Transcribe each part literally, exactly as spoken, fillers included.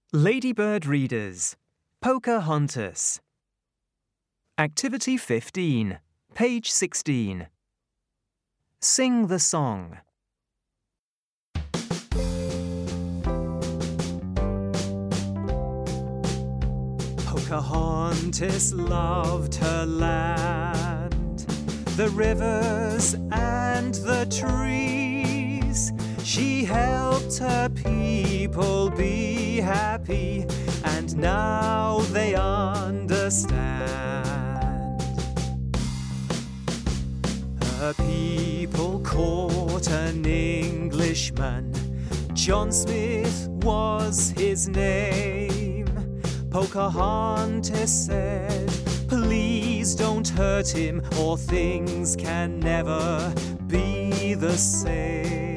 Ladybird Readers, Pocahontas. Activity fifteen, page sixteen. Sing the song. Pocahontas loved her land, the rivers and the trees. She helped her people be happy, and now they understand. Her people caught an Englishman, John Smith was his name. Pocahontas said, "Please don't hurt him, or things can never be the same."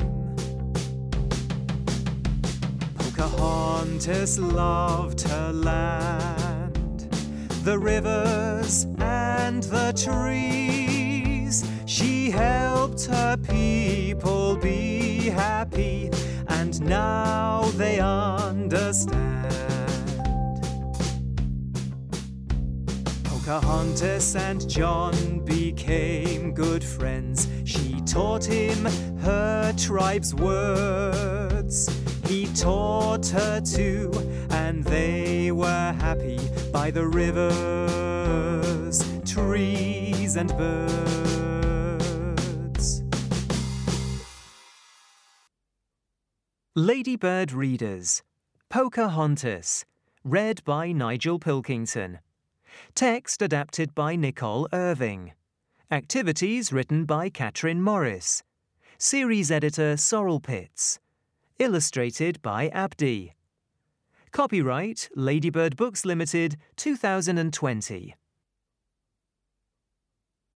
Pocahontas loved her land, the rivers and the trees. She helped her people be happy, and now they understand. Pocahontas and John became good friends. She taught him her tribe's words. He taught her too, and they were happy by the rivers, trees, and birds. Ladybird Readers, Pocahontas, read by Nigel Pilkington. Text adapted by Nicole Irving. Activities written by Catherine Morris. Series editor Sorrel Pitts. Illustrated by Abdi. Copyright Ladybird Books Limited, two thousand twenty.